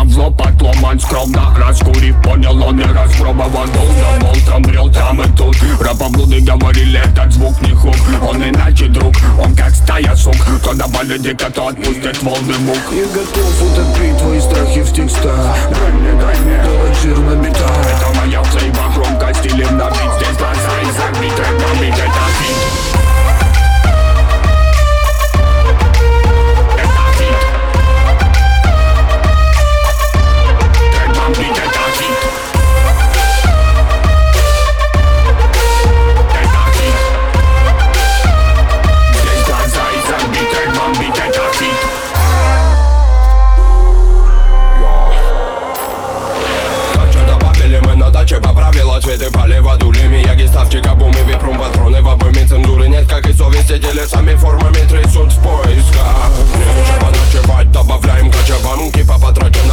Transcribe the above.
в лопат ломать скромно. Раскурив, понял, он не распробовал. Долго был там, брел там и тут. Рапоблуды говорили, этот звук не хук. Он иначе друг, он как стая сук. То добавит дико, то отпустит волны мук. Я готов утопить твои страхи в текстах. Дай мне, делать жир на битах. это моя цейба, громко стилем набить. Здесь глаза и забить, трек набить, это фит. Поправила цветы, полива дулями, яги ставчика, бумы, випрум, патроны, в обойме цензуры нет, как и совести, телесами, формами трясут в поисках. Нечего ночевать, добавляем кача, банки по потраченным